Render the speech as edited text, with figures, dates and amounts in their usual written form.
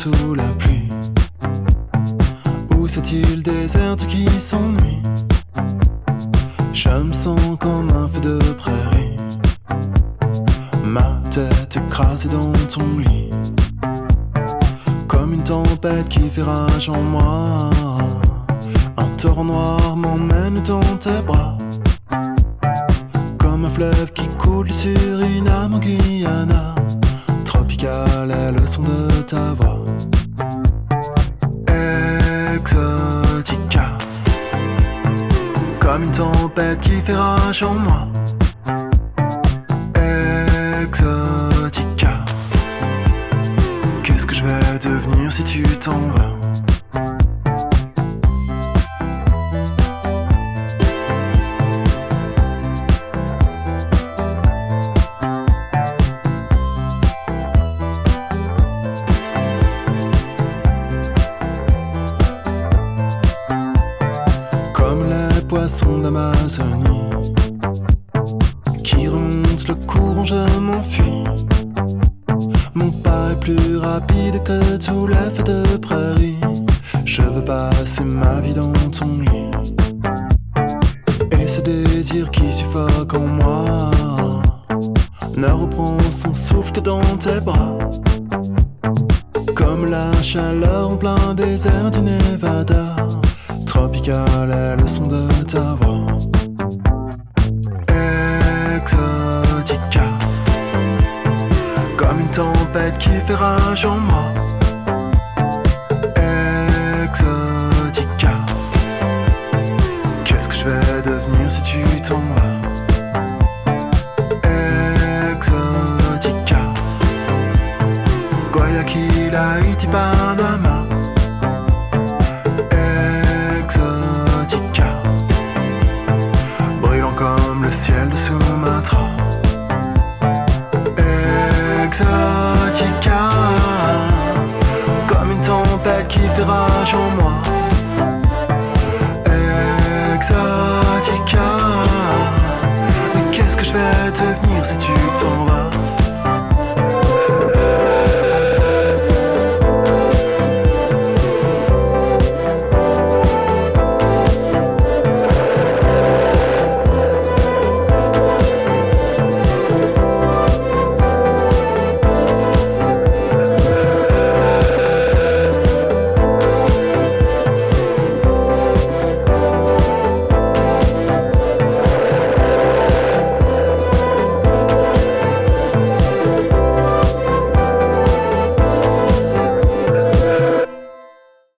sous la pluie? Où cette île déserte qui s'ennuie? Je me sens comme un feu de prairie, ma tête écrasée dans ton lit, comme une tempête qui fait rage en moi. Un torrent noir m'emmène dans tes bras, comme un fleuve qui coule sur une âme en Guyana. Tropical est le son de ta voix, Exotica, comme une tempête qui fait rage en moi. Exotica, qu'est-ce que je vais devenir si tu t'en vas? Poisson d'Amazonie qui remonte le courant, je m'enfuis. Mon pas est plus rapide que tous les feux de prairie. Je veux passer ma vie dans ton lit, et ce désir qui suffoque en moi ne reprend son souffle que dans tes bras, comme la chaleur en plein désert du Nevada. Tropical est le son de ta voix, Exotica, comme une tempête qui fait rage en moi. Exotica, qu'est-ce que je vais devenir si tu t'en vas? Exotica, Guayaquil, Haïti, Panama.